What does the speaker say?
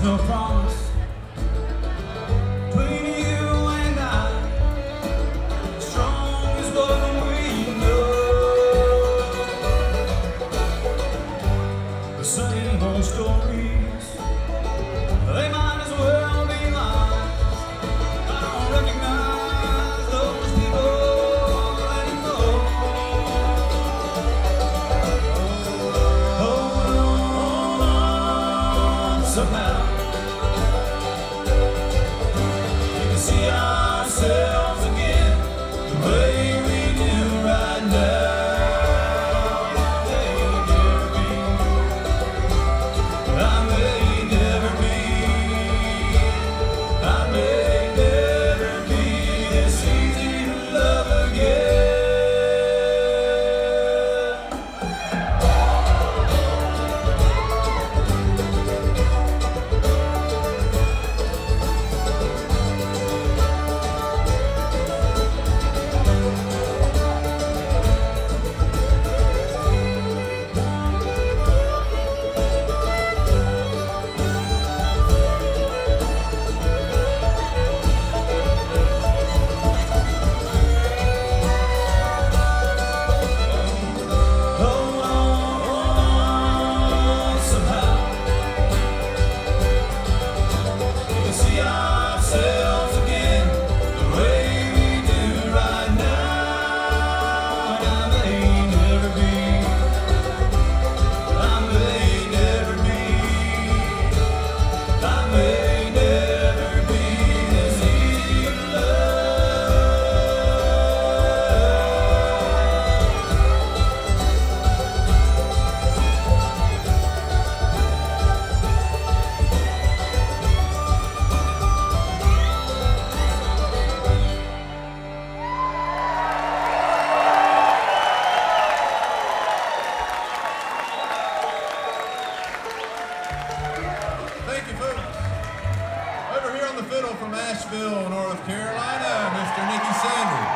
no promise between you and I. Strong is what we know. The same old stories, they might as well be lies. I don't recognize those people anymore. Hold on somehow. We can see ourselves again the way we do right now. I may never be, I may never be this easy to love again. Hold on somehow. We can see ourselves again the way we do right now. And I may never be, I may never be, I may never be this easy to Thank you, folks. Over here on the fiddle from Asheville, North Carolina, Mr. Nicky Sanders.